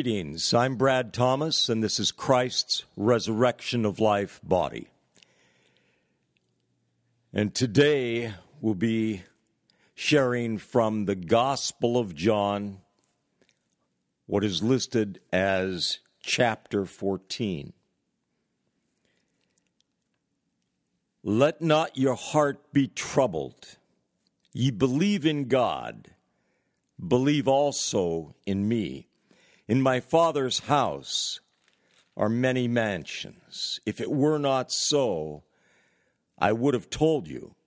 Greetings, I'm Brad Thomas, and this is Christ's Resurrection of Life Body. And today we'll be sharing from the Gospel of John, what is listed as chapter 14. Let not your heart be troubled. Ye believe in God, believe also in me. In my Father's house are many mansions. If it were not so, I would have told you.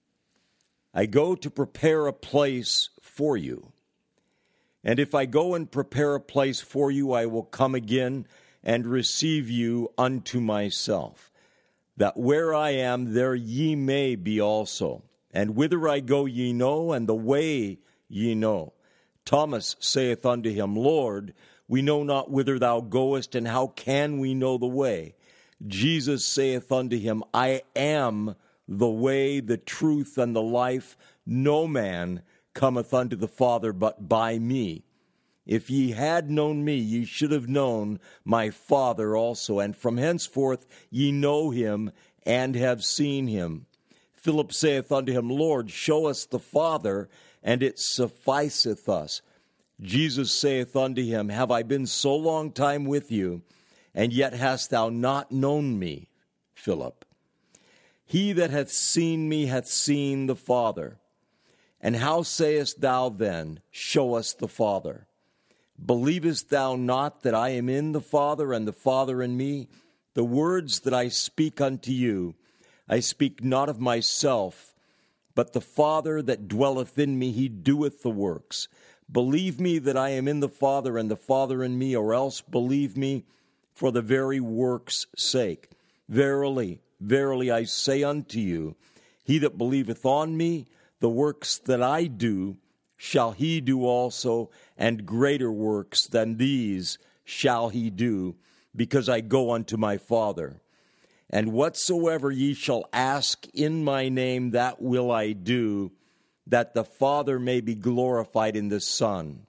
I go to prepare a place for you. And if I go and prepare a place for you, I will come again and receive you unto myself, that where I am, there ye may be also. And whither I go ye know, and the way ye know. Thomas saith unto him, Lord, we know not whither thou goest, and how can we know the way? Jesus saith unto him, I am the way, the truth, and the life. No man cometh unto the Father but by me. If ye had known me, ye should have known my Father also, and from henceforth ye know him, and have seen him. Philip saith unto him, Lord, show us the Father, and it sufficeth us. Jesus saith unto him, Have I been so long time with you, and yet hast thou not known me, Philip? He that hath seen me hath seen the Father. And how sayest thou then, Show us the Father? Believest thou not that I am in the Father, and the Father in me? The words that I speak unto you, I speak not of myself, but the Father that dwelleth in me, he doeth the works. Believe me that I am in the Father, and the Father in me, or else believe me for the very works' sake. Verily, verily, I say unto you, he that believeth on me, the works that I do, shall he do also, and greater works than these shall he do, because I go unto my Father. And whatsoever ye shall ask in my name, that will I do, that the Father may be glorified in the Son.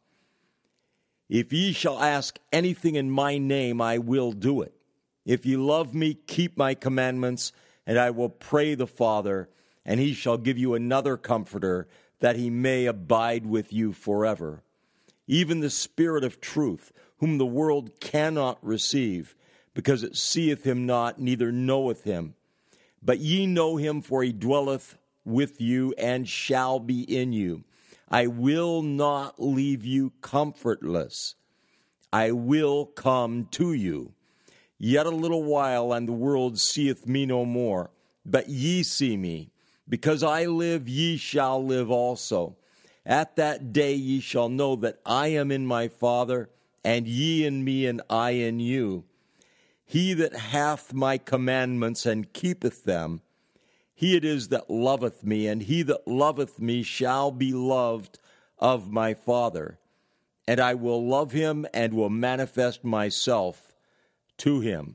If ye shall ask anything in my name, I will do it. If ye love me, keep my commandments, and I will pray the Father, and he shall give you another Comforter, that he may abide with you forever. Even the Spirit of truth, whom the world cannot receive, because it seeth him not, neither knoweth him. But ye know him, for he dwelleth with you, and shall be in you. I will not leave you comfortless. I will come to you. Yet a little while, and the world seeth me no more. But ye see me. Because I live, ye shall live also. At that day ye shall know that I am in my Father, and ye in me, and I in you. He that hath my commandments and keepeth them, he it is that loveth me, and he that loveth me shall be loved of my Father. And I will love him, and will manifest myself to him.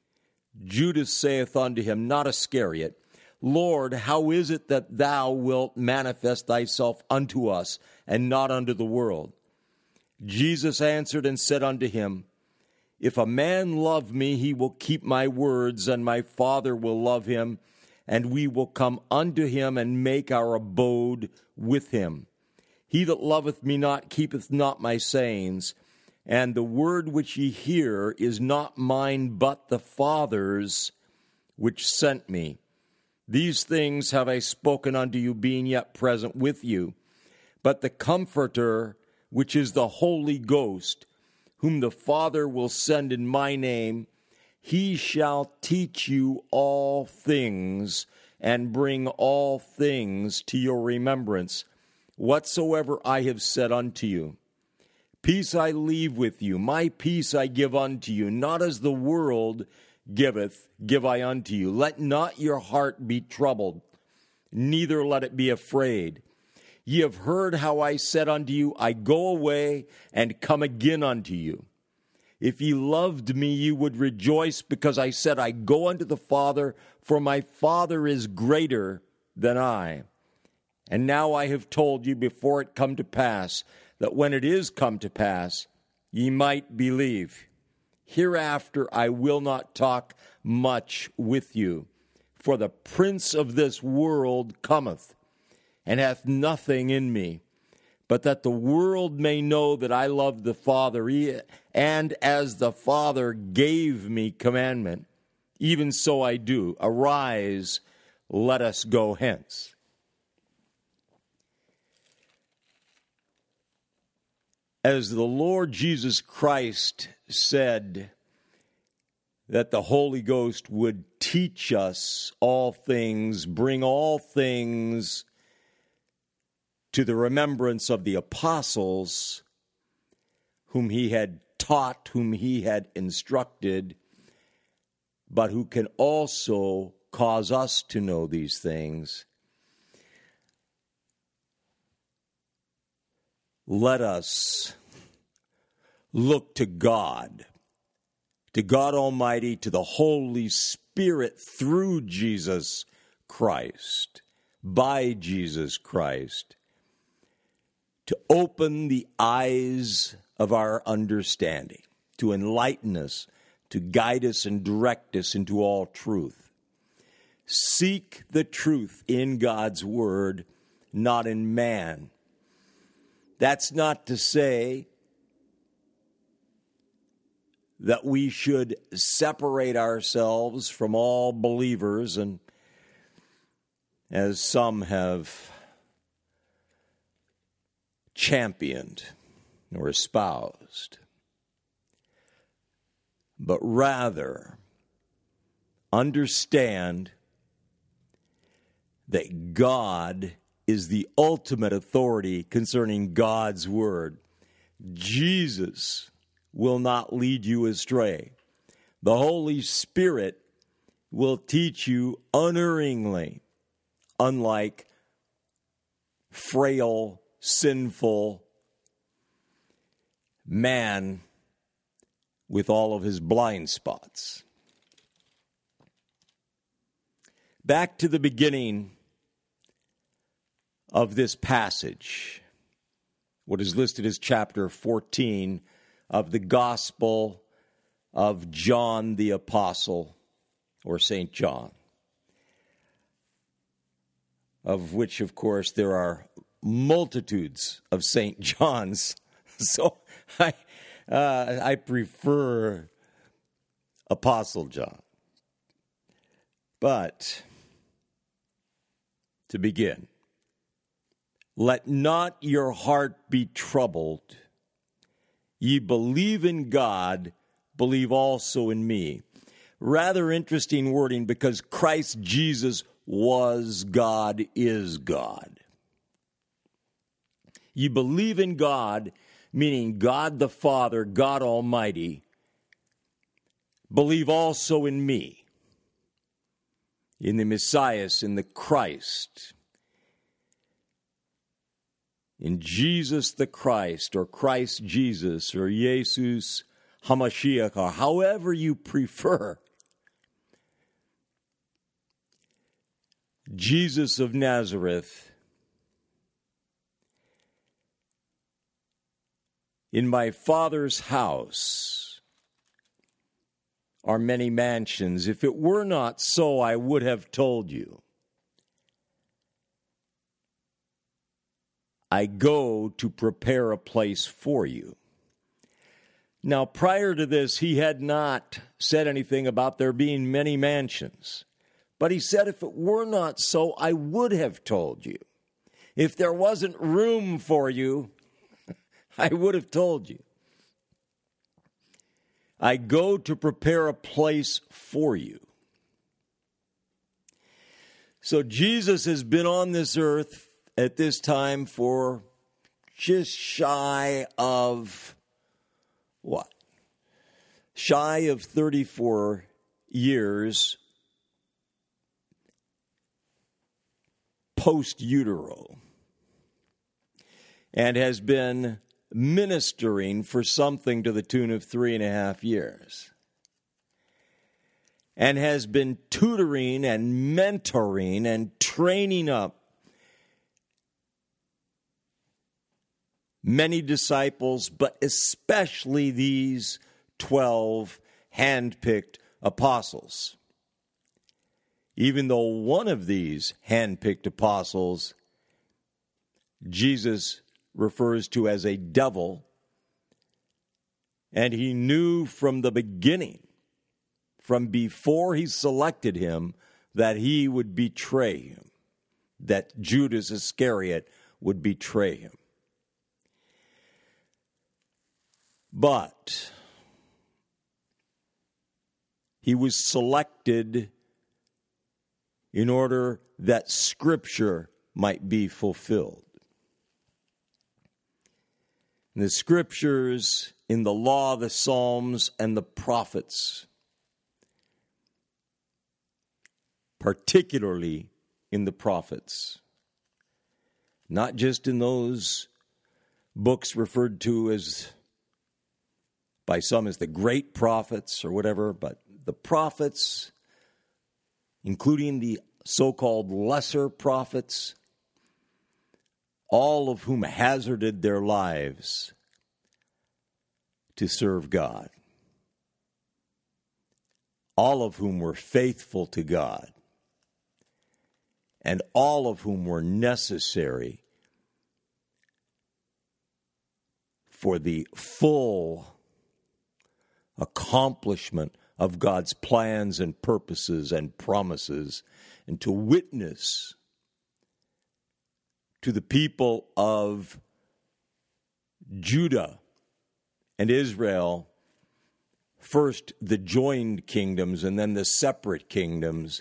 Judas saith unto him, not Iscariot, Lord, how is it that thou wilt manifest thyself unto us, and not unto the world? Jesus answered and said unto him, If a man love me, he will keep my words, and my Father will love him, and we will come unto him, and make our abode with him. He that loveth me not keepeth not my sayings, and the word which ye hear is not mine, but the Father's which sent me. These things have I spoken unto you, being yet present with you. But the Comforter, which is the Holy Ghost, whom the Father will send in my name, he shall teach you all things, and bring all things to your remembrance, whatsoever I have said unto you. Peace I leave with you, my peace I give unto you, not as the world giveth, give I unto you. Let not your heart be troubled, neither let it be afraid. Ye have heard how I said unto you, I go away and come again unto you. If ye loved me, ye would rejoice, because I said, I go unto the Father, for my Father is greater than I. And now I have told you before it come to pass, that when it is come to pass, ye might believe. Hereafter I will not talk much with you, for the prince of this world cometh, and hath nothing in me, but that the world may know that I love the Father, and as the Father gave me commandment, even so I do. Arise, let us go hence. As the Lord Jesus Christ said that the Holy Ghost would teach us all things, bring all things to the remembrance of the apostles whom he had taught, whom he had instructed, but who can also cause us to know these things. Let us look to God Almighty, to the Holy Spirit through Jesus Christ, by Jesus Christ, to open the eyes of our understanding, to enlighten us, to guide us and direct us into all truth. Seek the truth in God's word, not in man. That's not to say that we should separate ourselves from all believers, and as some have championed or espoused, but rather understand that God is the ultimate authority concerning God's word. Jesus will not lead you astray. The Holy Spirit will teach you unerringly, unlike frail, sinful man with all of his blind spots. Back to the beginning of this passage, what is listed as chapter 14 of the Gospel of John the Apostle, or St. John, of which, of course, there are multitudes of St. Johns. So I prefer Apostle John. But to begin, let not your heart be troubled. Ye believe in God, believe also in me. Rather interesting wording, because Christ Jesus was God, is God. Ye believe in God, meaning God the Father, God Almighty. Believe also in me, in the Messiah, in the Christ, in Jesus the Christ, or Christ Jesus, or Jesus HaMashiach, or however you prefer. Jesus of Nazareth. In my Father's house are many mansions. If it were not so, I would have told you. I go to prepare a place for you. Now, prior to this, he had not said anything about there being many mansions. But he said, if it were not so, I would have told you. If there wasn't room for you, I would have told you. I go to prepare a place for you. So Jesus has been on this earth at this time for just shy of, what? Shy of 34 years post-utero, and has been ministering for something to the tune of 3.5 years, and has been tutoring and mentoring and training up many disciples, but especially these 12 handpicked apostles. Even though one of these handpicked apostles Jesus refers to as a devil, and he knew from the beginning, from before he selected him, that he would betray him, that Judas Iscariot would betray him. But he was selected in order that Scripture might be fulfilled. And the Scriptures in the law, the Psalms, and the prophets, particularly in the prophets, not just in those books referred to as by some as the great prophets or whatever, but the prophets, including the so-called lesser prophets, all of whom hazarded their lives to serve God, all of whom were faithful to God, and all of whom were necessary for the full accomplishment of God's plans and purposes and promises, and to witness to the people of Judah and Israel, first the joined kingdoms and then the separate kingdoms,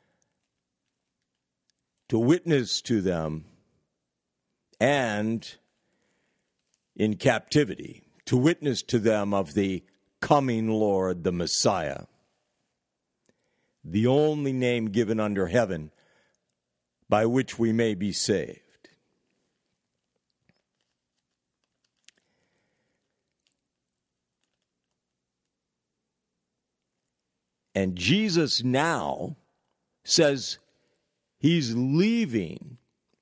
to witness to them, and in captivity, to witness to them of the coming Lord, the Messiah, the only name given under heaven by which we may be saved. And Jesus now says he's leaving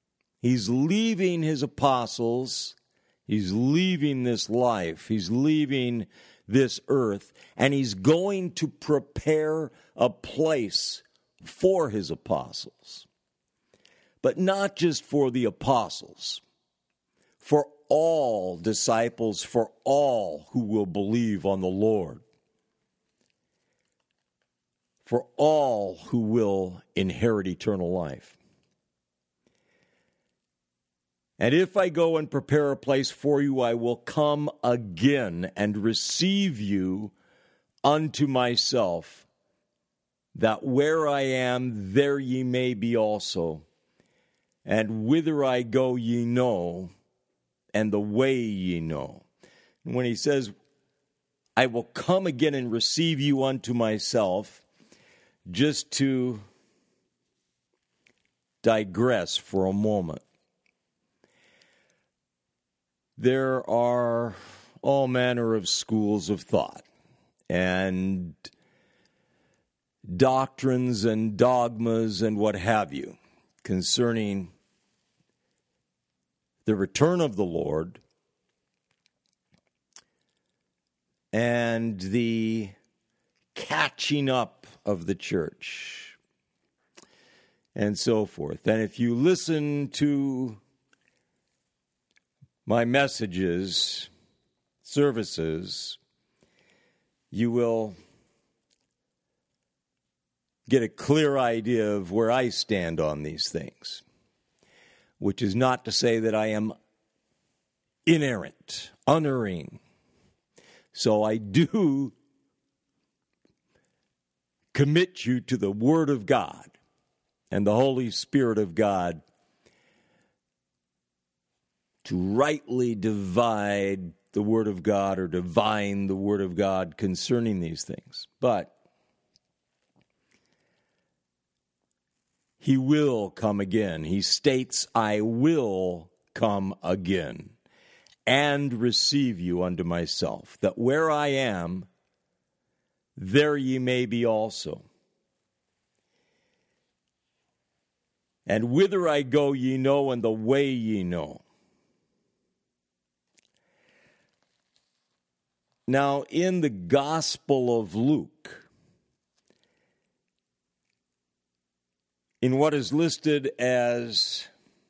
his apostles, he's leaving this life, he's leaving this earth, and he's going to prepare a place for his apostles. But not just for the apostles, for all disciples, for all who will believe on the Lord, for all who will inherit eternal life. And if I go and prepare a place for you, I will come again and receive you unto myself, that where I am, there ye may be also. And whither I go ye know, and the way ye know. And when he says, I will come again and receive you unto myself, just to digress for a moment, there are all manner of schools of thought and doctrines and dogmas and what have you concerning the return of the Lord and the catching up of the church and so forth. And if you listen to my messages, services, you will get a clear idea of where I stand on these things, which is not to say that I am inerrant, unerring. So I do commit you to the Word of God and the Holy Spirit of God to rightly divide the Word of God or divine the Word of God concerning these things. But he will come again. He states, I will come again and receive you unto myself, that where I am, there ye may be also. And whither I go ye know, and the way ye know. Now, in the Gospel of Luke, in what is listed as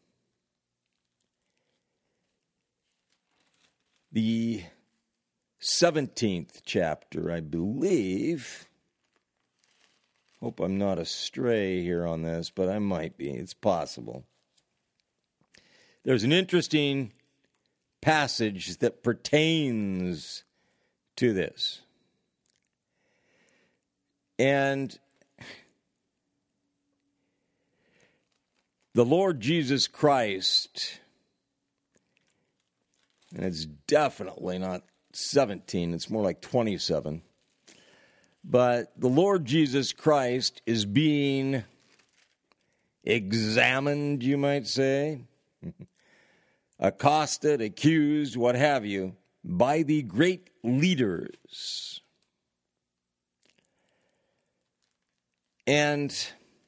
the 17th chapter, I believe. Hope I'm not astray here on this, but I might be. It's possible. There's an interesting passage that pertains to this. And the Lord Jesus Christ, and it's definitely not 17, it's more like 27. But the Lord Jesus Christ is being examined, you might say, accosted, accused, what have you, by the great leaders. And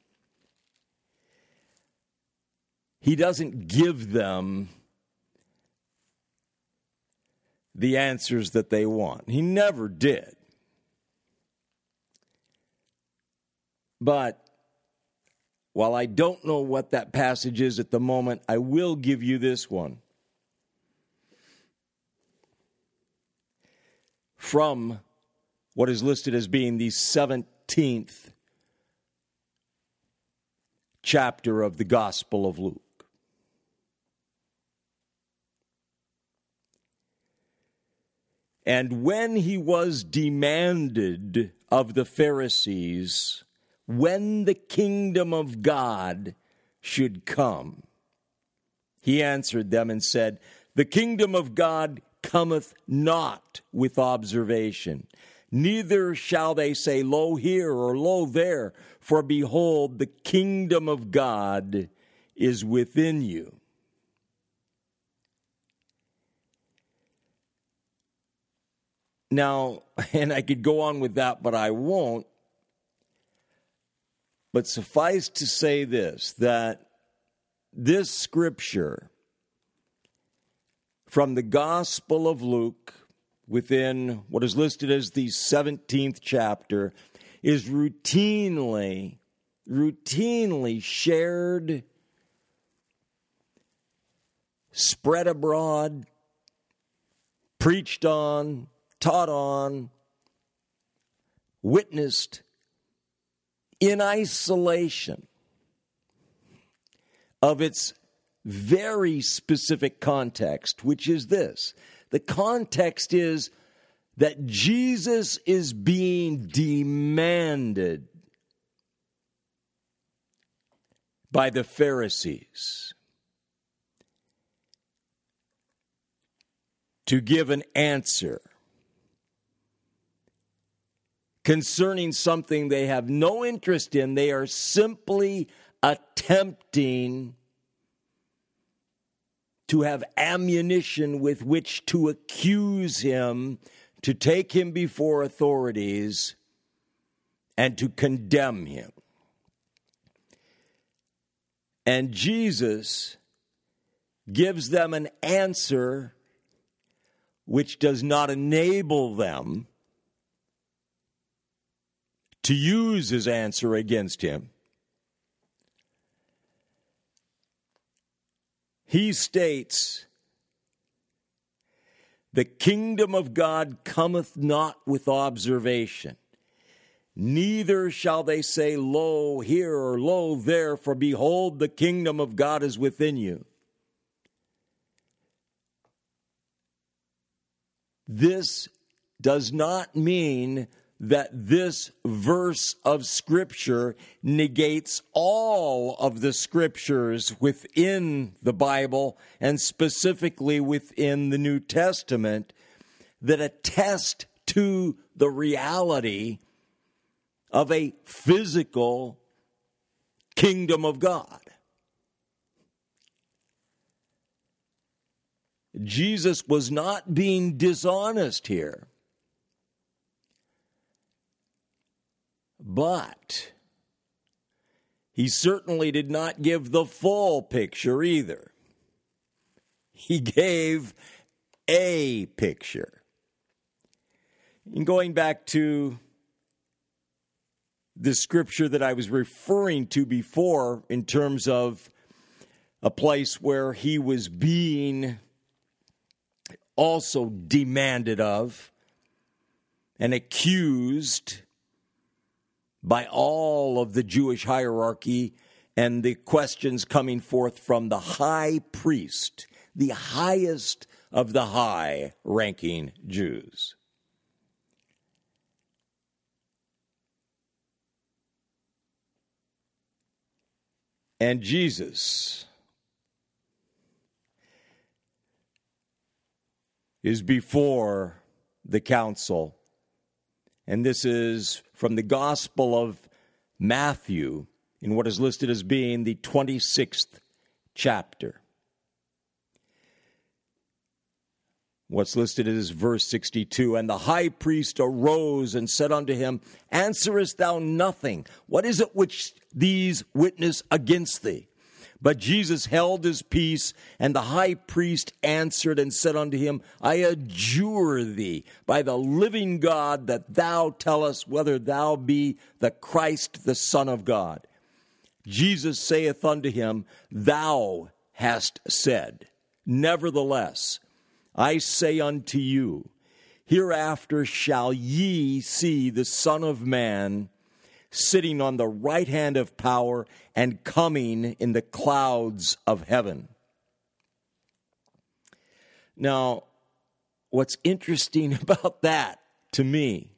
he doesn't give them the answers that they want. He never did. But while I don't know what that passage is at the moment, I will give you this one. From what is listed as being the 17th chapter of the Gospel of Luke. And when he was demanded of the Pharisees when the kingdom of God should come, he answered them and said, "The kingdom of God cometh not with observation, neither shall they say, Lo here or lo there, for behold, the kingdom of God is within you." Now, and I could go on with that, but I won't. But suffice to say this, that this scripture from the Gospel of Luke, within what is listed as the 17th chapter, is routinely shared, spread abroad, preached on, taught on, witnessed in isolation of its very specific context, which is this. The context is that Jesus is being demanded by the Pharisees to give an answer concerning something they have no interest in. They are simply attempting to have ammunition with which to accuse him, to take him before authorities, and to condemn him. And Jesus gives them an answer which does not enable them to use his answer against him. He states, "The kingdom of God cometh not with observation, neither shall they say, Lo here or lo there, for behold, the kingdom of God is within you." This does not mean that this verse of Scripture negates all of the Scriptures within the Bible, and specifically within the New Testament, that attest to the reality of a physical kingdom of God. Jesus was not being dishonest here. But he certainly did not give the full picture either. He gave a picture. In going back to the scripture that I was referring to before in terms of a place where he was being also demanded of and accused by all of the Jewish hierarchy, and the questions coming forth from the high priest, the highest of the high-ranking Jews. And Jesus is before the council. And this is from the Gospel of Matthew in what is listed as being the 26th chapter. What's listed is verse 62. And the high priest arose and said unto him, Answerest thou nothing? What is it which these witness against thee? But Jesus held his peace, and the high priest answered and said unto him, I adjure thee by the living God that thou tell us whether thou be the Christ, the Son of God. Jesus saith unto him, Thou hast said. Nevertheless, I say unto you, hereafter shall ye see the Son of Man sitting on the right hand of power and coming in the clouds of heaven. Now, what's interesting about that to me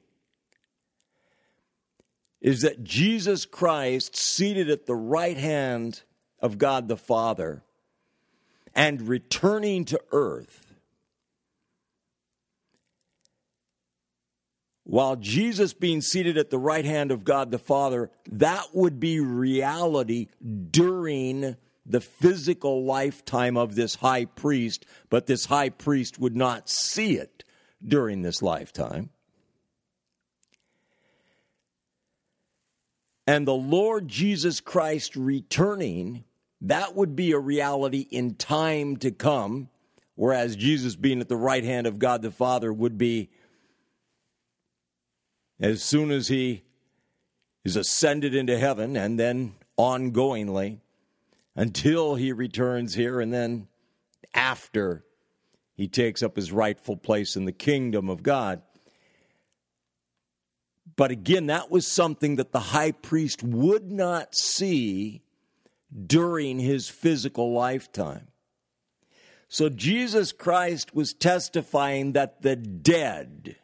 is that Jesus Christ, seated at the right hand of God the Father and returning to earth, while Jesus being seated at the right hand of God the Father, that would be reality during the physical lifetime of this high priest, but this high priest would not see it during this lifetime. And the Lord Jesus Christ returning, that would be a reality in time to come, whereas Jesus being at the right hand of God the Father would be as soon as he is ascended into heaven, and then ongoingly until he returns here, and then after he takes up his rightful place in the kingdom of God. But again, that was something that the high priest would not see during his physical lifetime. So Jesus Christ was testifying that the dead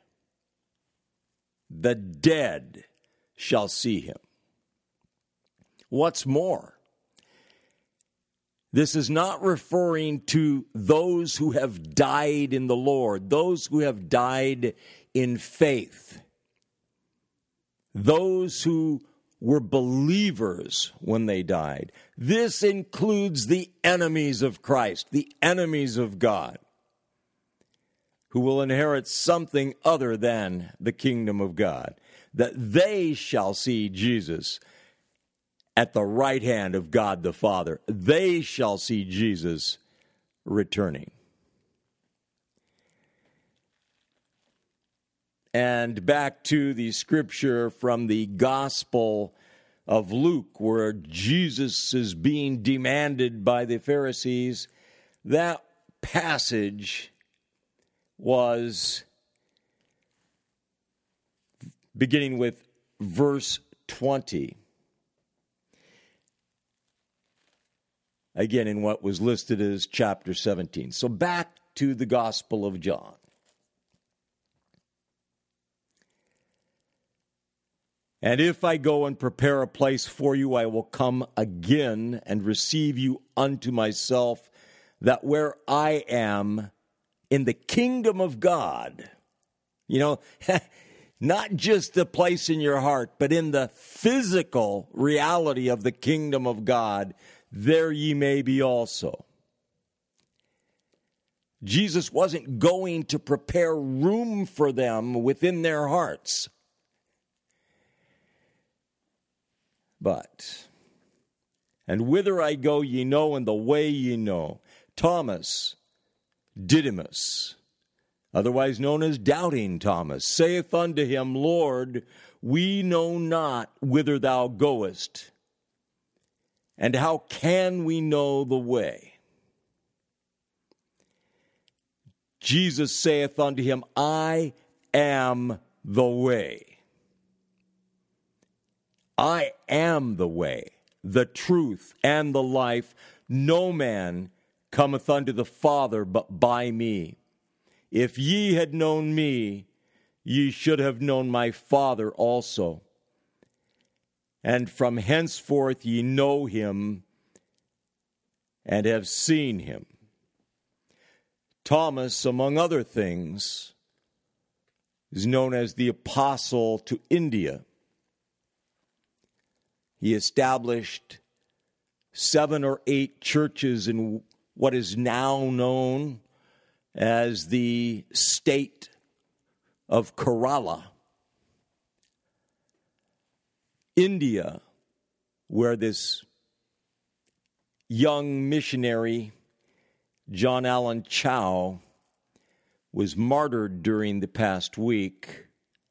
shall see him. What's more, this is not referring to those who have died in the Lord, those who have died in faith, those who were believers when they died. This includes the enemies of Christ, the enemies of God, who will inherit something other than the kingdom of God, that they shall see Jesus at the right hand of God the Father. They shall see Jesus returning. And back to the scripture from the Gospel of Luke, where Jesus is being demanded by the Pharisees, that passage was beginning with verse 20. Again, in what was listed as chapter 17. So back to the Gospel of John. And if I go and prepare a place for you, I will come again and receive you unto myself, that where I am in the kingdom of God, not just the place in your heart, but in the physical reality of the kingdom of God, there ye may be also. Jesus wasn't going to prepare room for them within their hearts. But, and whither I go ye know, and the way ye know. Thomas, Didymus, otherwise known as Doubting Thomas, saith unto him, Lord, we know not whither thou goest, and how can we know the way? Jesus saith unto him, I am the way. I am the way, the truth, and the life. No man cometh unto the Father but by me. If ye had known me, ye should have known my Father also. And from henceforth ye know him and have seen him. Thomas, among other things, is known as the apostle to India. He established 7 or 8 churches in what is now known as the state of Kerala. India, where this young missionary, John Allen Chow, was martyred during the past week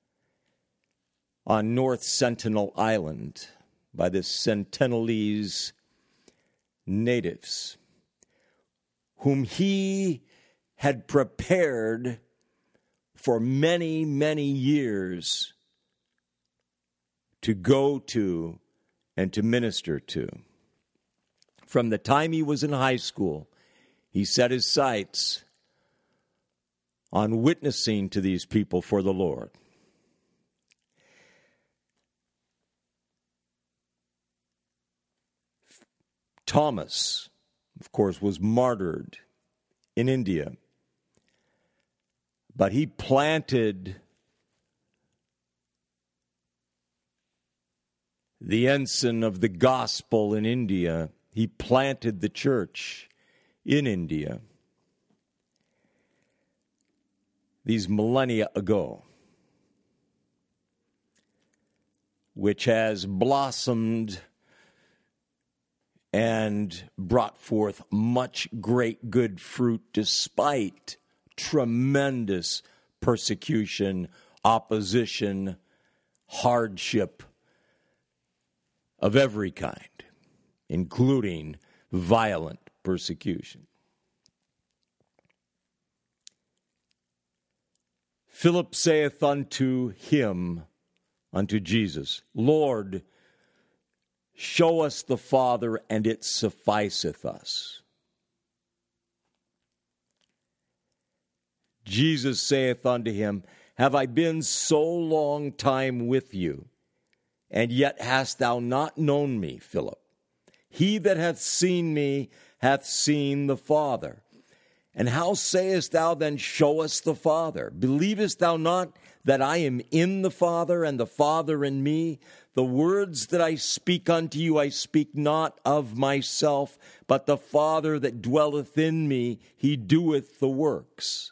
on North Sentinel Island by the Sentinelese natives, whom he had prepared for many, many years to go to and to minister to. From the time he was in high school, he set his sights on witnessing to these people for the Lord. Thomas, of course, was martyred in India, but he planted the ensign of the gospel in India. He planted the church in India these millennia ago, which has blossomed and brought forth much great good fruit despite tremendous persecution, opposition, hardship of every kind, including violent persecution. Philip saith unto him, unto Jesus, Lord, show us the Father, and it sufficeth us. Jesus saith unto him, have I been so long time with you, and yet hast thou not known me, Philip? He that hath seen me hath seen the Father. And how sayest thou then, show us the Father? Believest thou not that I am in the Father, and the Father in me? The words that I speak unto you, I speak not of myself, but the Father that dwelleth in me, he doeth the works.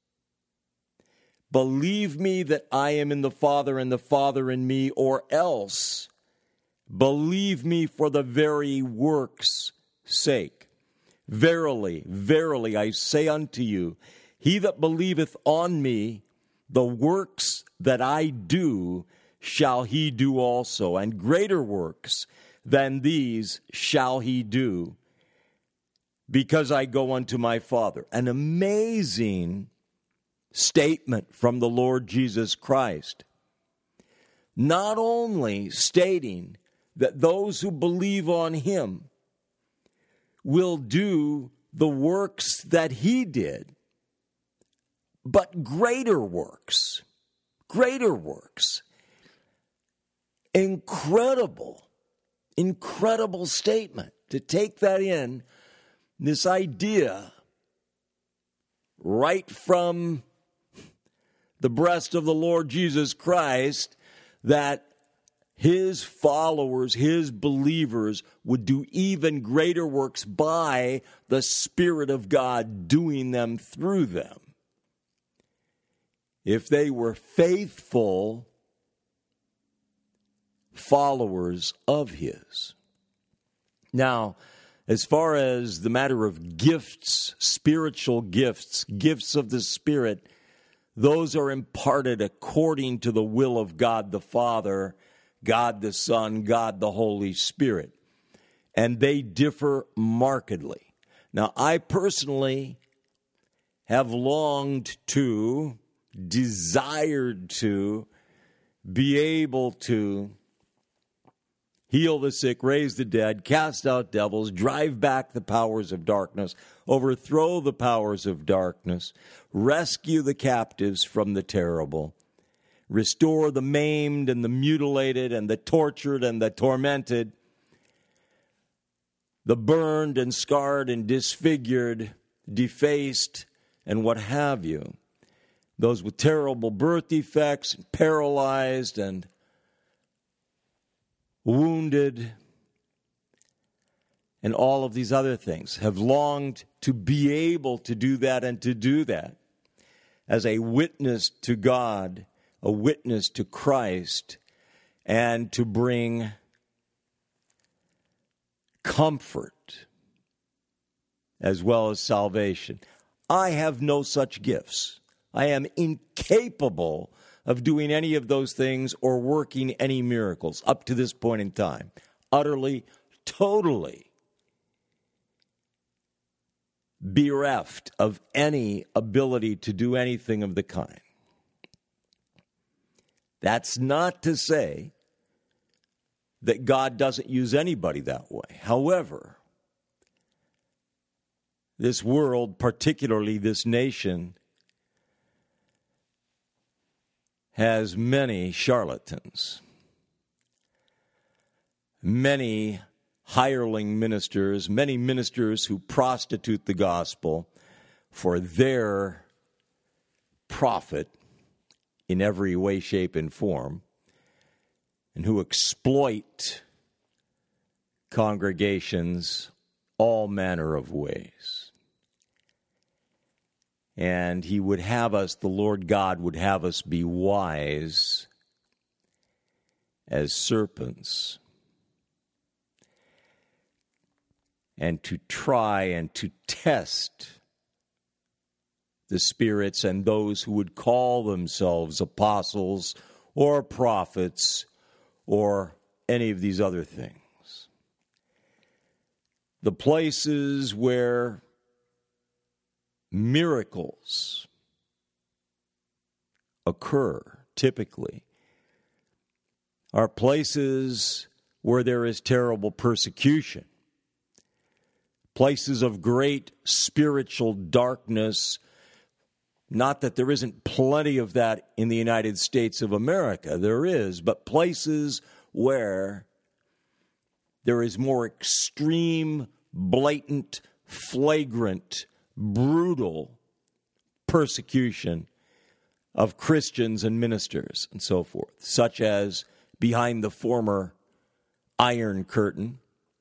Believe me that I am in the Father, and the Father in me, or else believe me for the very works' sake. Verily, verily, I say unto you, he that believeth on me, the works that I do shall he do also, and greater works than these shall he do, because I go unto my Father. An amazing statement from the Lord Jesus Christ. Not only stating that those who believe on him will do the works that he did, but greater works. Greater works. Incredible statement to take that in, this idea right from the breast of the Lord Jesus Christ that his followers, his believers would do even greater works by the Spirit of God doing them through them, if they were faithful followers of his. Now, as far as the matter of gifts, spiritual gifts, gifts of the Spirit, those are imparted according to the will of God the Father, God the Son, God the Holy Spirit. And they differ markedly. Now, I personally have longed to, desired to, be able to heal the sick, raise the dead, cast out devils, drive back the powers of darkness, overthrow the powers of darkness, rescue the captives from the terrible, restore the maimed and the mutilated and the tortured and the tormented, the burned and scarred and disfigured, defaced, and what have you. Those with terrible birth defects, paralyzed and wounded, and all of these other things, have longed to be able to do that and to do that as a witness to God, a witness to Christ, and to bring comfort as well as salvation. I have no such gifts. I am incapable of doing any of those things or working any miracles up to this point in time. Utterly, totally bereft of any ability to do anything of the kind. That's not to say that God doesn't use anybody that way. However, this world, particularly this nation, has many charlatans, many hireling ministers, many ministers who prostitute the gospel for their profit in every way, shape, and form, and who exploit congregations all manner of ways. And he would have us, the Lord God would have us be wise as serpents, and to try and to test the spirits and those who would call themselves apostles or prophets or any of these other things. The places where miracles occur, typically, are places where there is terrible persecution, places of great spiritual darkness. Not that there isn't plenty of that in the United States of America, there is, but places where there is more extreme, blatant, flagrant, brutal persecution of Christians and ministers and so forth, such as behind the former Iron Curtain,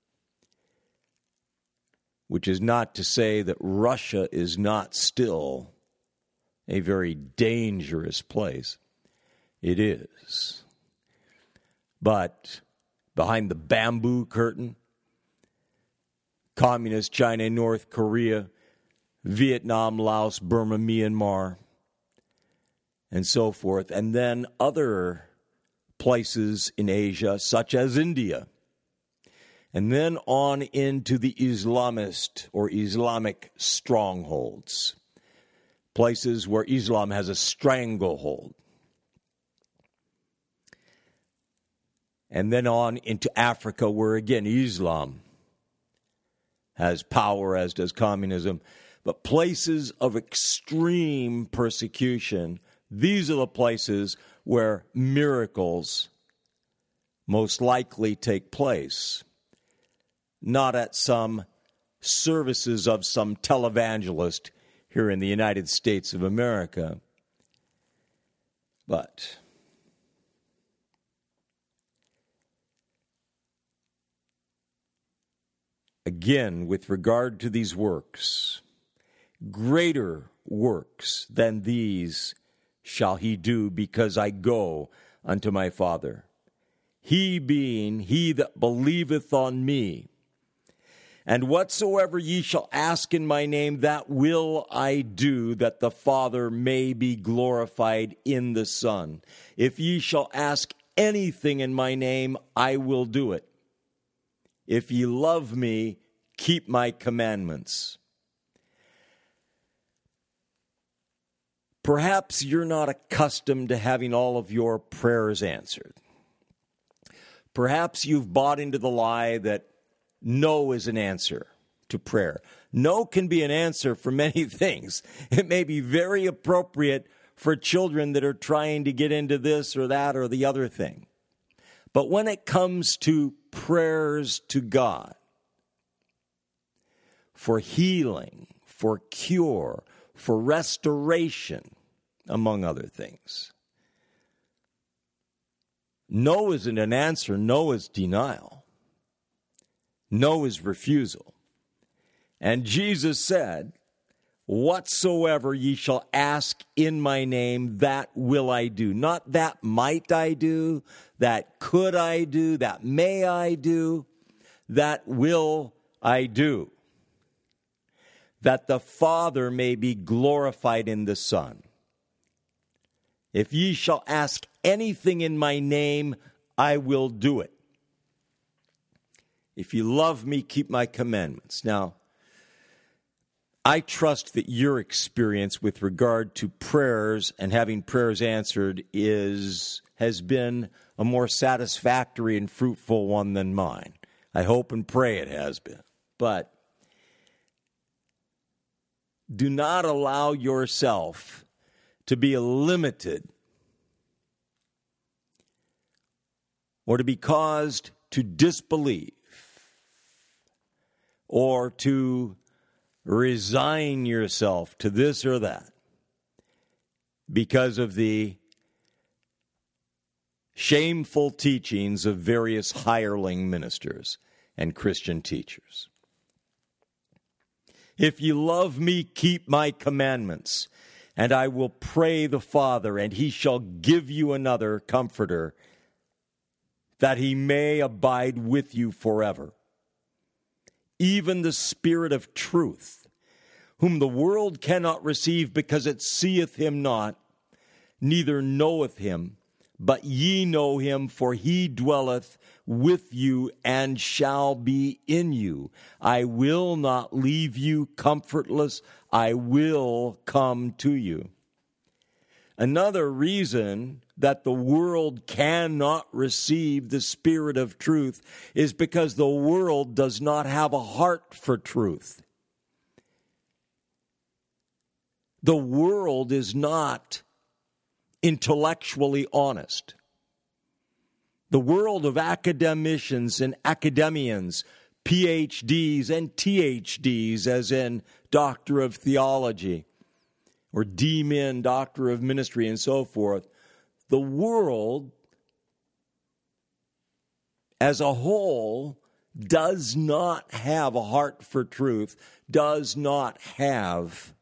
which is not to say that Russia is not still a very dangerous place. It is. But behind the bamboo curtain, Communist China, North Korea, Vietnam, Laos, Burma, Myanmar, and so forth, and then other places in Asia, such as India, and then on into the Islamist or Islamic strongholds, places where Islam has a stranglehold. And then on into Africa, where again Islam has power, as does communism. But places of extreme persecution, these are the places where miracles most likely take place. Not at some services of some televangelist here in the United States of America, but again, with regard to these works, greater works than these shall he do, because I go unto my Father. He being he that believeth on me, And whatsoever ye shall ask in my name, that will I do, that the Father may be glorified in the Son. If ye shall ask anything in my name, I will do it. If ye love me, keep my commandments. Perhaps you're not accustomed to having all of your prayers answered. Perhaps you've bought into the lie that no is an answer to prayer. No can be an answer for many things. It may be very appropriate for children that are trying to get into this or that or the other thing. But when it comes to prayers to God, for healing, for cure, for restoration, among other things, no isn't an answer. No is denial. No is refusal. And Jesus said, whatsoever ye shall ask in my name, that will I do. Not that might I do, that could I do, that may I do, that will I do. That the Father may be glorified in the Son. If ye shall ask anything in my name, I will do it. If you love me, keep my commandments. Now, I trust that your experience with regard to prayers and having prayers answered has been a more satisfactory and fruitful one than mine. I hope and pray it has been. But do not allow yourself to be limited or to be caused to disbelieve or to resign yourself to this or that because of the shameful teachings of various hireling ministers and Christian teachers. If you love me, keep my commandments, and I will pray the Father, and he shall give you another comforter, that he may abide with you forever. Even the Spirit of truth, whom the world cannot receive because it seeth him not, neither knoweth him, but ye know him, for he dwelleth with you and shall be in you. I will not leave you comfortless. I will come to you. Another reason that the world cannot receive the Spirit of truth is because the world does not have a heart for truth. The world is not intellectually honest. The world of academicians and academians, PhDs and THDs, as in Doctor of Theology, or D-Min, Doctor of Ministry, and so forth, the world as a whole does not have a heart for truth, does not have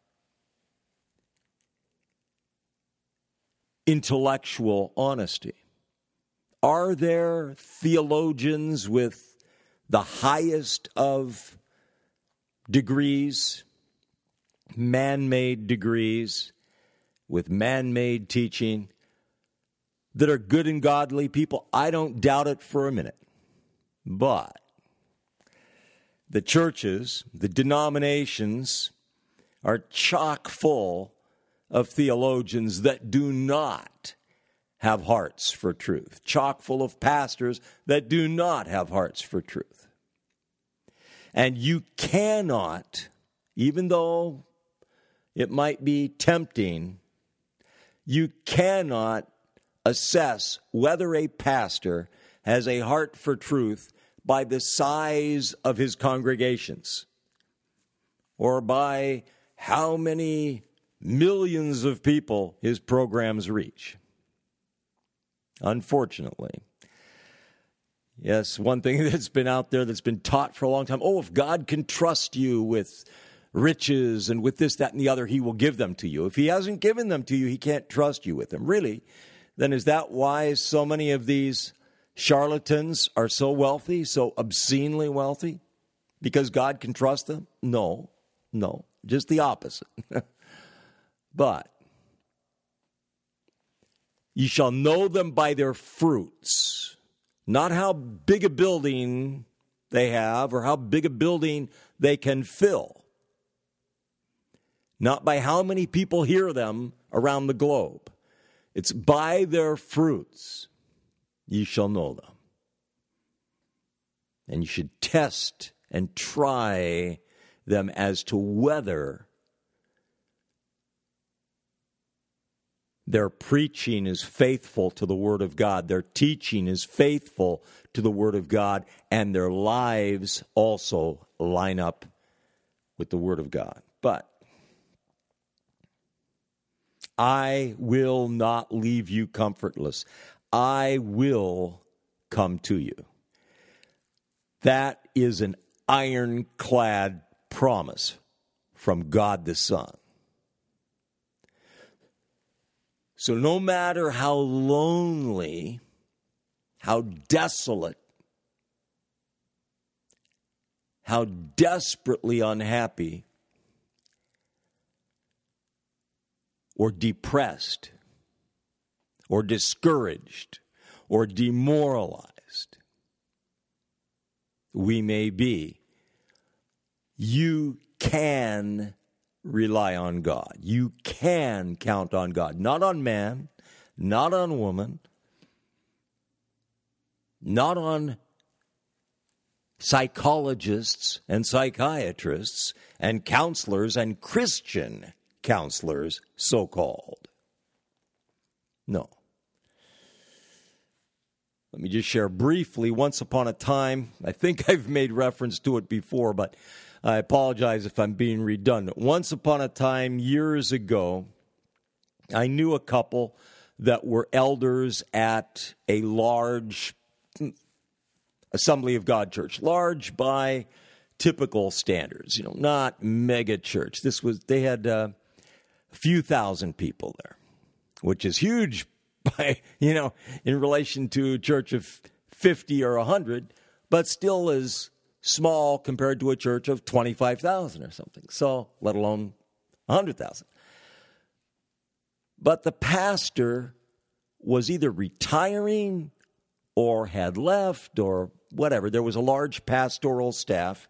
intellectual honesty. Are there theologians with the highest of degrees, man-made degrees, with man-made teaching, that are good and godly people? I don't doubt it for a minute. But the churches, the denominations, are chock full of theologians that do not have hearts for truth. Chock full of pastors that do not have hearts for truth. And you cannot, even though it might be tempting, you cannot assess whether a pastor has a heart for truth by the size of his congregations or by how many millions of people his programs reach. Unfortunately. Yes, one thing that's been out there that's been taught for a long time, if God can trust you with riches and with this, that, and the other, he will give them to you. If he hasn't given them to you, he can't trust you with them. Really? Then is that why so many of these charlatans are so wealthy, so obscenely wealthy? because God can trust them? No, just the opposite. But you shall know them by their fruits, not how big a building they have or how big a building they can fill, not by how many people hear them around the globe. It's by their fruits you shall know them. And you should test and try them as to whether their preaching is faithful to the Word of God, their teaching is faithful to the Word of God, and their lives also line up with the Word of God. But I will not leave you comfortless. I will come to you. That is an ironclad promise from God the Son. So no matter how lonely, how desolate, how desperately unhappy or depressed or discouraged or demoralized we may be, you can rely on God. You can count on God. Not on man, not on woman, not on psychologists and psychiatrists and counselors and Christian counselors, so-called. No. Let me just share briefly. Once upon a time, I think I've made reference to it before, but I apologize if I'm being redundant. Once upon a time, years ago, I knew a couple that were elders at a large Assembly of God church, large by typical standards, not mega church. They had a few thousand people there, which is huge by, in relation to a church of 50 or 100, but still is small compared to a church of 25,000 or something. So, let alone 100,000. But the pastor was either retiring or had left or whatever. There was a large pastoral staff.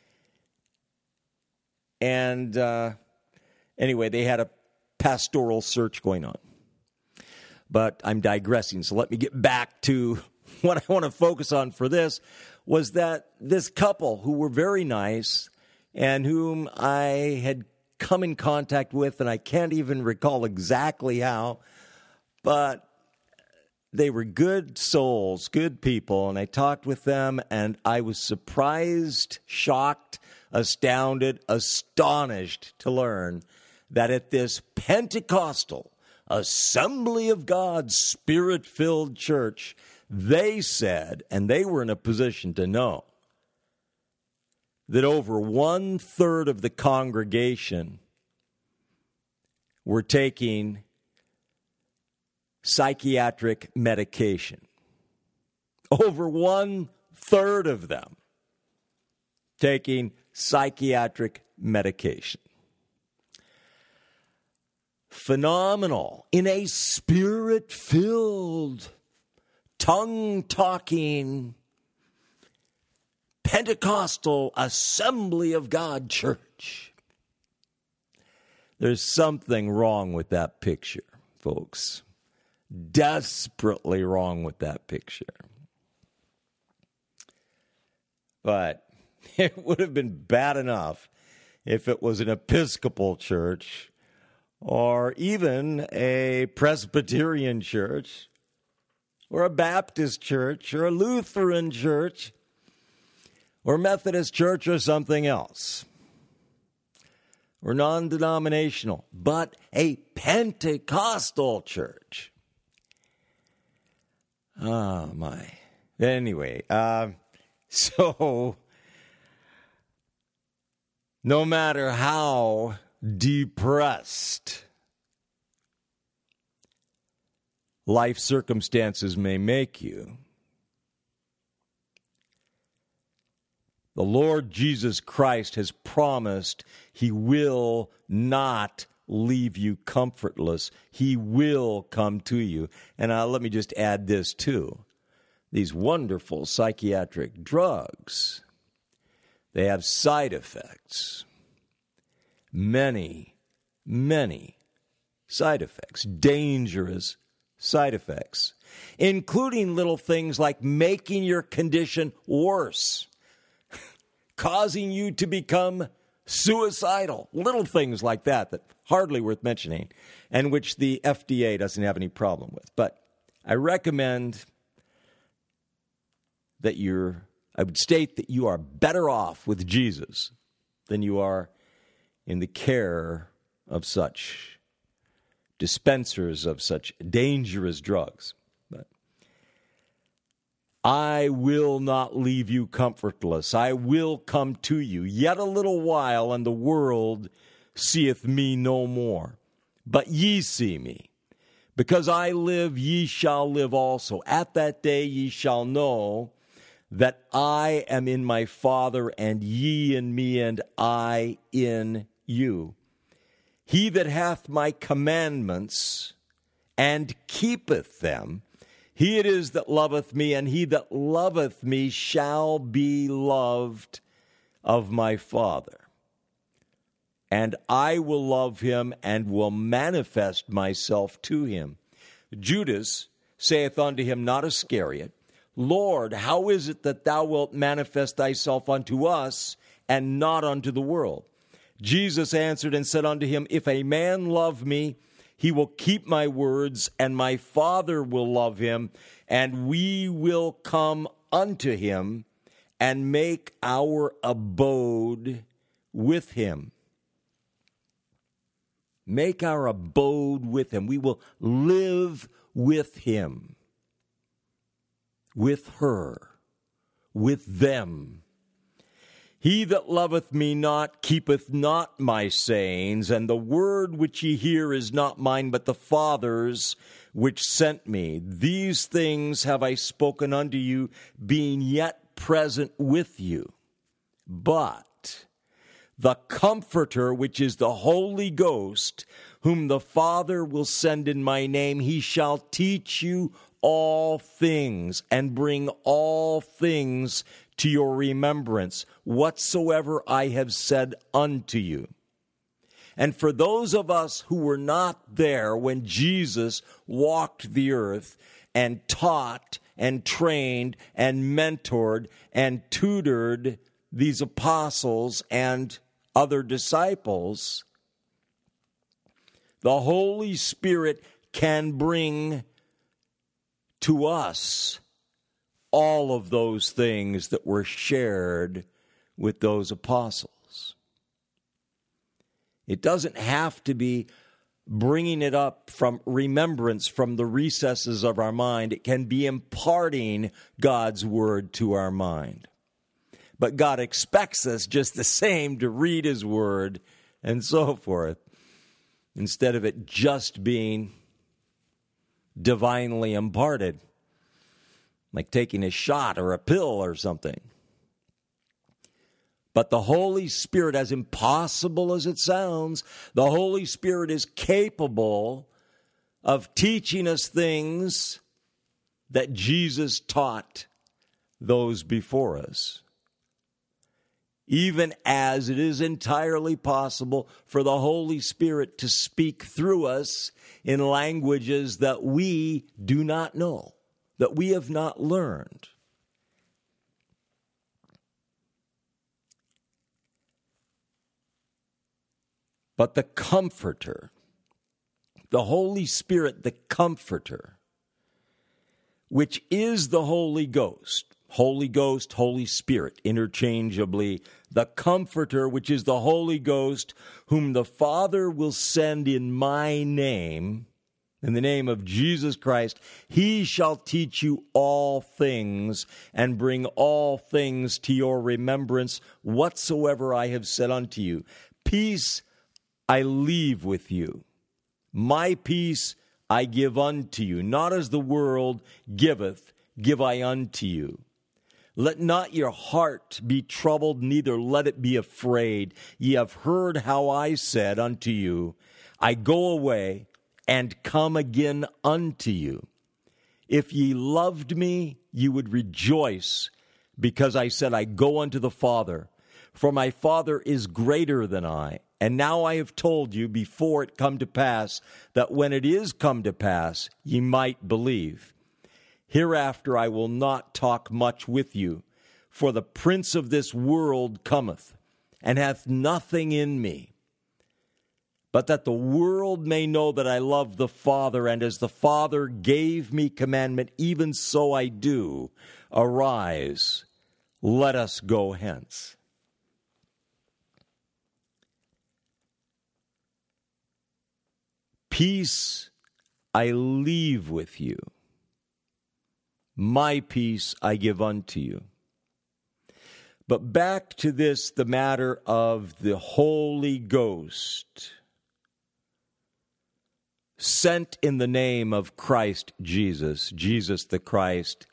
And anyway, they had a pastoral search going on. But I'm digressing, so let me get back to what I want to focus on for this, was that this couple who were very nice and whom I had come in contact with, and I can't even recall exactly how, but they were good souls, good people, and I talked with them, and I was surprised, shocked, astounded, astonished to learn that at this Pentecostal Assembly of God Spirit-filled church, they said, and they were in a position to know, that over 1/3 of the congregation were taking psychiatric medication. Over 1/3 of them taking psychiatric medication. Phenomenal. In a Spirit-filled, tongue-talking, Pentecostal Assembly of God church. There's something wrong with that picture, folks. Desperately wrong with that picture. But it would have been bad enough if it was an Episcopal church or even a Presbyterian church or a Baptist church or a Lutheran church or Methodist church or something else, or non-denominational, but a Pentecostal church. Oh, my. Anyway, so no matter how depressed life circumstances may make you, the The Lord Jesus Christ has promised He will not leave you comfortless. He will come to you. And let me just add this too. These wonderful psychiatric drugs, they have side effects. Many, many side effects, dangerous side effects, including little things like making your condition worse, causing you to become suicidal, little things like that hardly worth mentioning, and which the FDA doesn't have any problem with. But I recommend that I would state that you are better off with Jesus than you are in the care of such dispensers of such dangerous drugs. But I will not leave you comfortless. I will come to you. Yet a little while, and the world seeth me no more. But ye see me. Because I live, ye shall live also. At that day ye shall know that I am in my Father, and ye in me, and I in you. He that hath my commandments and keepeth them, he it is that loveth me, and he that loveth me shall be loved of my Father. And I will love him, and will manifest myself to him. Judas saith unto him, not Iscariot, Lord, how is it that thou wilt manifest thyself unto us, and not unto the world? Jesus answered and said unto him, if a man love me, he will keep my words, and my Father will love him, and we will come unto him, and make our abode with him. Make our abode with him. We will live with him, with her, with them. He that loveth me not keepeth not my sayings, and the word which ye hear is not mine, but the Father's which sent me. These things have I spoken unto you, being yet present with you. But the Comforter, which is the Holy Ghost, whom the Father will send in my name, he shall teach you all things, and bring all things to your remembrance, whatsoever I have said unto you. And for those of us who were not there when Jesus walked the earth and taught and trained and mentored and tutored these apostles and other disciples, the Holy Spirit can bring to us all of those things that were shared with those apostles. It doesn't have to be bringing it up from remembrance from the recesses of our mind. It can be imparting God's word to our mind. But God expects us just the same to read his word and so forth, instead of it just being divinely imparted, like taking a shot or a pill or something. But the Holy Spirit, as impossible as it sounds, the Holy Spirit is capable of teaching us things that Jesus taught those before us, even as it is entirely possible for the Holy Spirit to speak through us in languages that we do not know, that we have not learned. But the Comforter, the Holy Spirit, the Comforter, which is the Holy Ghost, Holy Spirit, interchangeably, the Comforter, which is the Holy Ghost, whom the Father will send in my name, in the name of Jesus Christ, he shall teach you all things, and bring all things to your remembrance, whatsoever I have said unto you. Peace I leave with you. My peace I give unto you. Not as the world giveth, give I unto you. Let not your heart be troubled, neither let it be afraid. Ye have heard how I said unto you, I go away and come again unto you. If ye loved me, ye would rejoice, because I said, I go unto the Father. For my Father is greater than I. And now I have told you before it come to pass, that when it is come to pass, ye might believe. Hereafter I will not talk much with you, for the prince of this world cometh, and hath nothing in me. But that the world may know that I love the Father, and as the Father gave me commandment, even so I do. Arise, let us go hence. Peace I leave with you. My peace I give unto you. But back to this, the matter of the Holy Ghost, sent in the name of Christ Jesus, Jesus the Christ,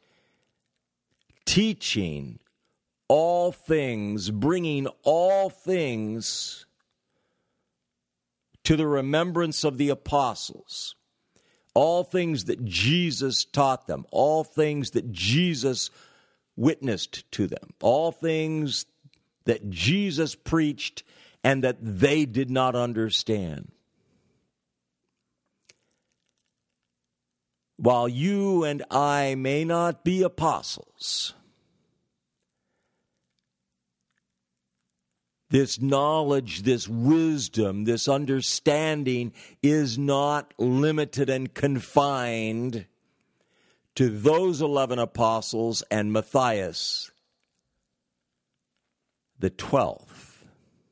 teaching all things, bringing all things to the remembrance of the apostles, all things that Jesus taught them, all things that Jesus witnessed to them, all things that Jesus preached and that they did not understand. While you and I may not be apostles, this knowledge, this wisdom, this understanding is not limited and confined to those 11 apostles and Matthias, the 12th,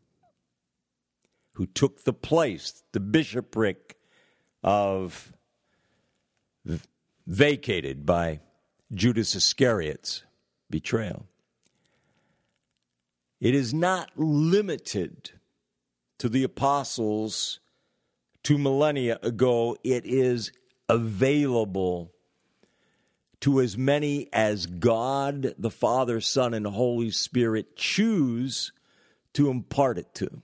who took the place, the bishopric of vacated by Judas Iscariot's betrayal. It is not limited to the apostles 2 millennia ago. It is available to as many as God, the Father, Son, and Holy Spirit choose to impart it to.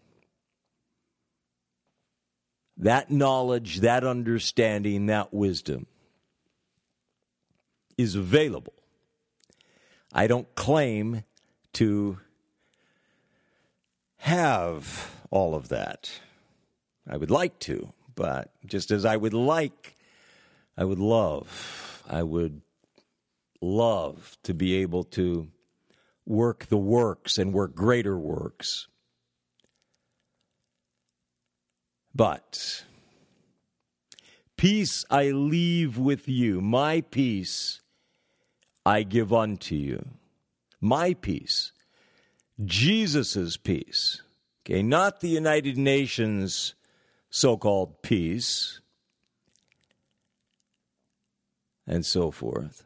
That knowledge, that understanding, that wisdom is available. I don't claim to have all of that. I would like to, but just as I would love to be able to work the works and work greater works. But peace I leave with you, my peace I give unto you. My peace, Jesus' peace. Okay, not the United Nations so-called peace and so forth,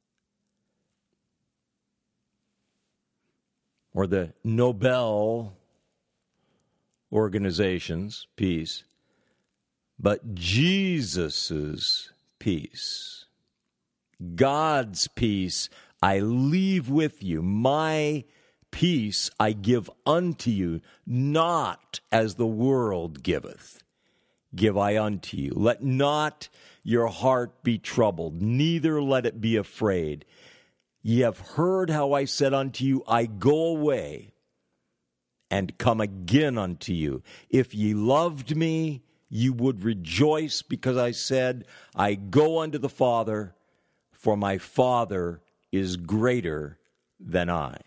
or the Nobel organization's peace, but Jesus' peace. God's peace I leave with you. My peace I give unto you, not as the world giveth, give I unto you. Let not your heart be troubled, neither let it be afraid. Ye have heard how I said unto you, I go away and come again unto you. If ye loved me, you would rejoice, because I said, I go unto the Father, for my Father is greater than I.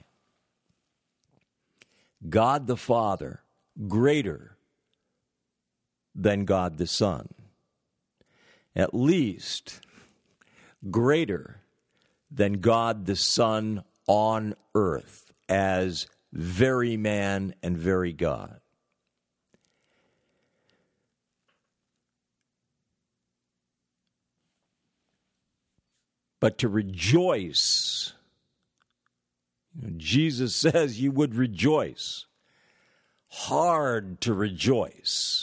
God the Father, greater than God the Son. At least greater than God the Son on earth as very man and very God. But to rejoice, Jesus says you would rejoice. Hard to rejoice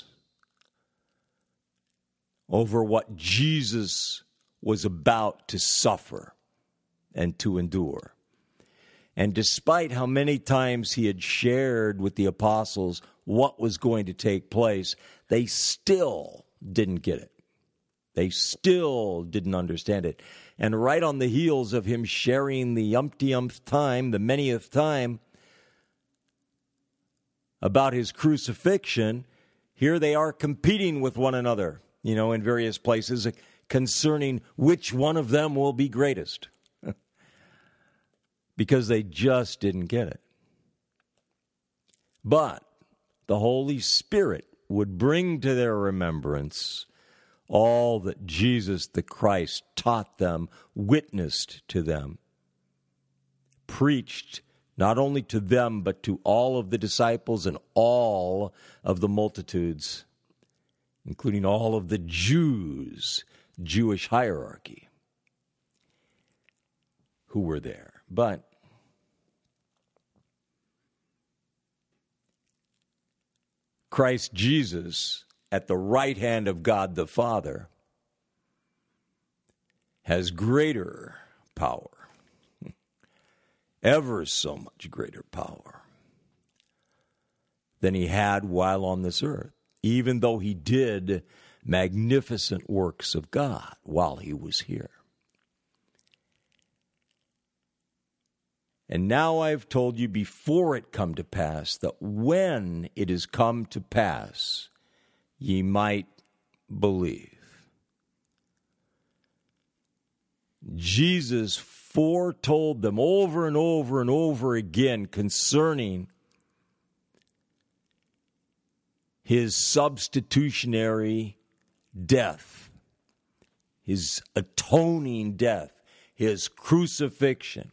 over what Jesus was about to suffer and to endure. And despite how many times he had shared with the apostles what was going to take place, they still didn't get it. They still didn't understand it. And right on the heels of him sharing the umpty-umpth time, the manyth time, about his crucifixion, here they are competing with one another, in various places concerning which one of them will be greatest. Because they just didn't get it. But the Holy Spirit would bring to their remembrance all that Jesus the Christ taught them, witnessed to them, preached not only to them, but to all of the disciples and all of the multitudes, including all of the Jews, Jewish hierarchy, who were there. But Christ Jesus, at the right hand of God the Father, has greater power, ever so much greater power, than he had while on this earth, even though he did magnificent works of God while he was here. And now I've told you before it come to pass, that when it is come to pass, ye might believe. Jesus foretold them over and over and over again concerning his substitutionary death, his atoning death, his crucifixion,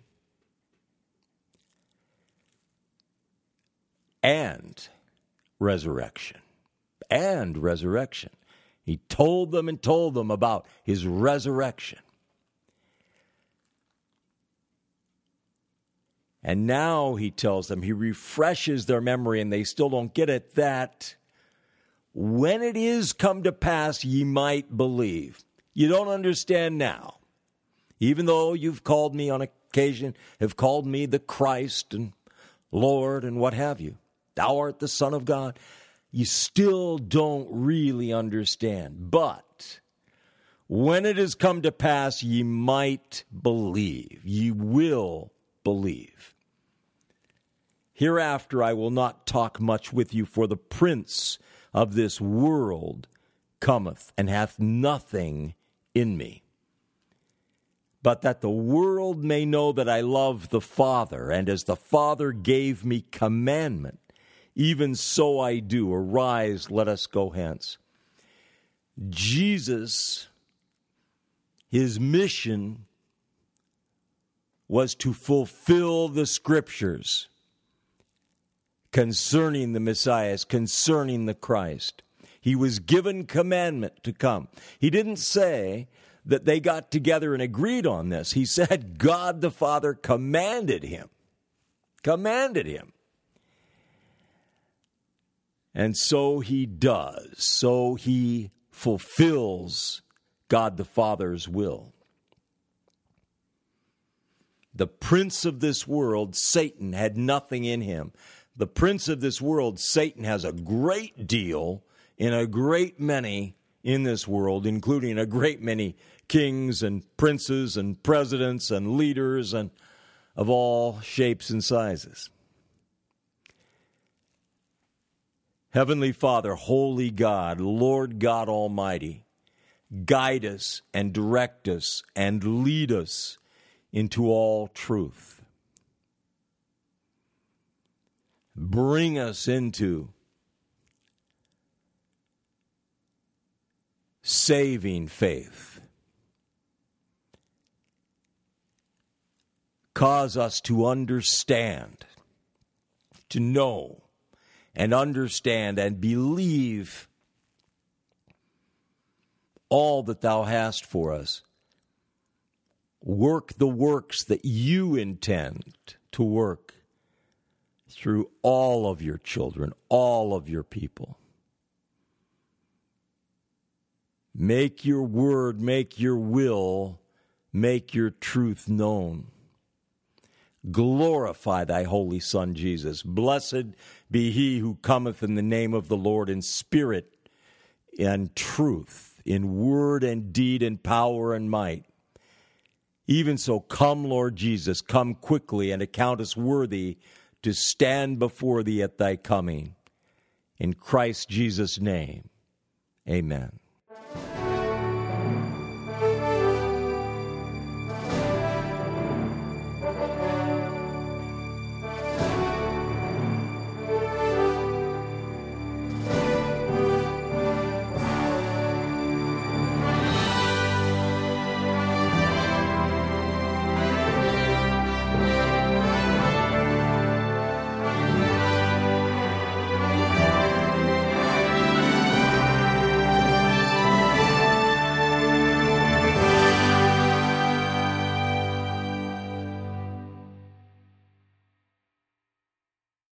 and resurrection. And resurrection. He told them and told them about his resurrection. And now he tells them, he refreshes their memory, and they still don't get it, that when it is come to pass, ye might believe. You don't understand now. Even though you've called me on occasion, have called me the Christ and Lord and what have you. Thou art the Son of God. You still don't really understand. But when it has come to pass, ye might believe. Ye will believe. Hereafter I will not talk much with you, for the prince of this world cometh, and hath nothing in me. But that the world may know that I love the Father, and as the Father gave me commandment, even so I do. Arise, let us go hence. Jesus, his mission was to fulfill the Scriptures concerning the Messiah, concerning the Christ. He was given commandment to come. He didn't say that they got together and agreed on this. He said God the Father commanded him. Commanded him. And so he does. So he fulfills God the Father's will. The prince of this world, Satan, had nothing in him. The prince of this world, Satan, has a great deal in a great many in this world, including a great many kings and princes and presidents and leaders and of all shapes and sizes. Heavenly Father, Holy God, Lord God Almighty, guide us and direct us and lead us into all truth. Bring us into saving faith. Cause us to understand, to know, and understand and believe all that thou hast for us. Work the works that you intend to work through all of your children, all of your people. Make your word, make your will, make your truth known. Glorify thy holy Son, Jesus. Blessed be he who cometh in the name of the Lord in spirit and truth, in word and deed and power and might. Even so, come, Lord Jesus, come quickly and account us worthy to stand before thee at thy coming. In Christ Jesus' name, amen.